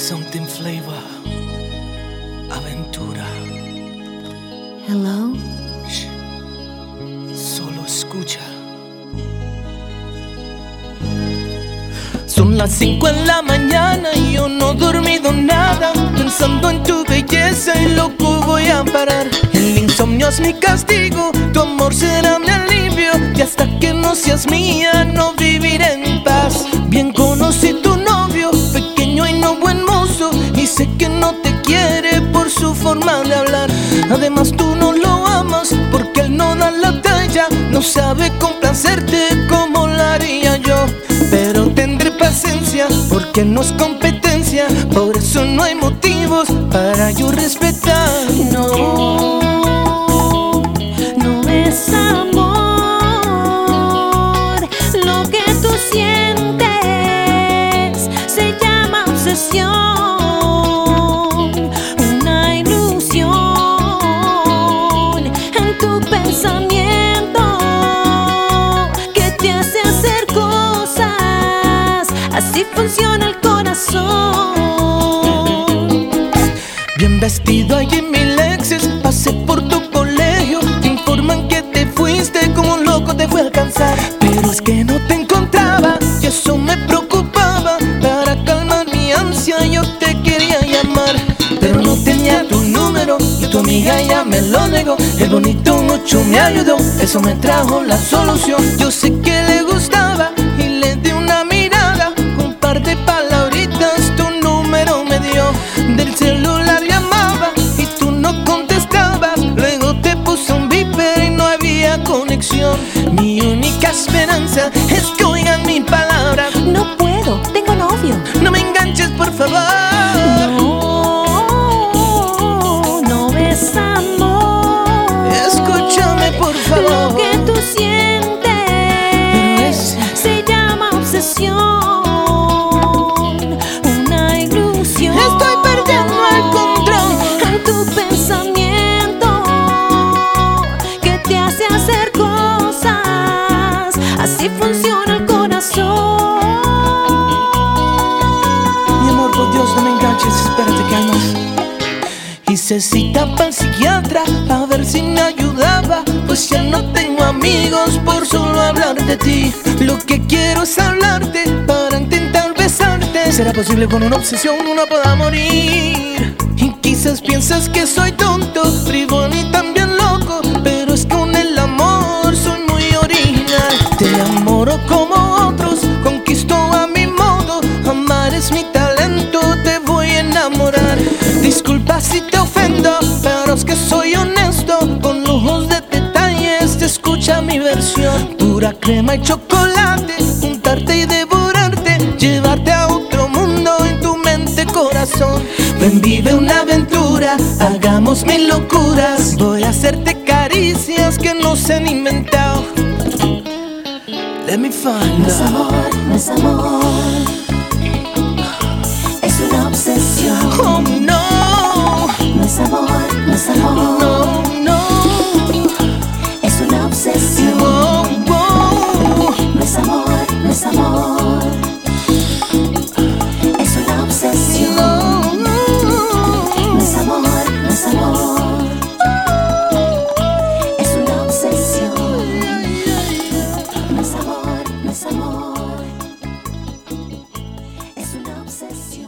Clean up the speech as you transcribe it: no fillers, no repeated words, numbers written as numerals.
Something Flavor, Aventura. Hello. Shh. Solo escucha. Son las 5 de la mañana y yo no he dormido nada, pensando en tu belleza y loco voy a parar. El insomnio es mi castigo, tu amor será mi alivio, y hasta que no seas mía no viviré en paz. Bien conocí tu novio, pequeño y no buen mozo, y sé que no te quiere por su forma de hablar. Además tú no lo amas porque él no da la talla, no sabe complacerte como lo haría yo. Pero tendré paciencia porque no es competencia, por eso no hay motivos para yo respetar. No, no es amor lo que tú sientes, se llama obsesión, una ilusión en tu pensamiento que te hace hacer cosas, así funciona el corazón. Bien vestido hay en mi Lexus, pasé por tu colegio, te informan que te fuiste, como un loco te fue a alcanzar. Pero es que no te encontraba y eso me preocupaba, para calmar mi ansia yo te quería llamar. Pero no tenía tu número y tu amiga ya me lo negó. El bonito mucho me ayudó, eso me trajo la solución. Yo sé que le gustaba y le di una mirada, un par de palabritas tu número me dio. Del celular llamaba y tú no contestabas, luego te puse un beeper y no había conexión. Mi única esperanza es que oigan mi palabra. No puedo, tengo novio. No me enganches por favor. No, no es amor. Escúchame por favor. Lo que tú sientes se llama obsesión, una ilusión. Estoy perdiendo el control en tu pensamiento que te hace hacer cosas, así funciona el corazón. Mi amor, por Dios, no me enganches, espérate que hay más. Hice cita para el psiquiatra a ver si me ayudaba, pues ya no tengo amigos por solo hablar de ti. Lo que quiero es hablarte para intentar besarte. ¿Será posible con una obsesión uno pueda morir? Y quizás piensas que soy tonto, bribón y también loco, pero es que con el amor soy muy original. Te enamoro como otros, conquisto a mi modo, amar es mi talento, te voy a enamorar. Disculpa si te ofendo, pero es que soy honesto, con lujos de detalles te escucha mi versión. Pura crema y chocolate, juntarte y devorarte, llevarte a otro mundo en tu mente, corazón. Ven, vive una aventura, hagamos mil locuras, voy a hacerte caricias que no se han inventado. Let me find No es amor, no es amor, es una obsesión. Oh no, No es amor, no es amor, no, no, es una obsesión. oh, oh. No es amor, no es amor, es una obsesión. No es amor, no es amor, es una obsesión. No es amor, no es amor, es una obsesión.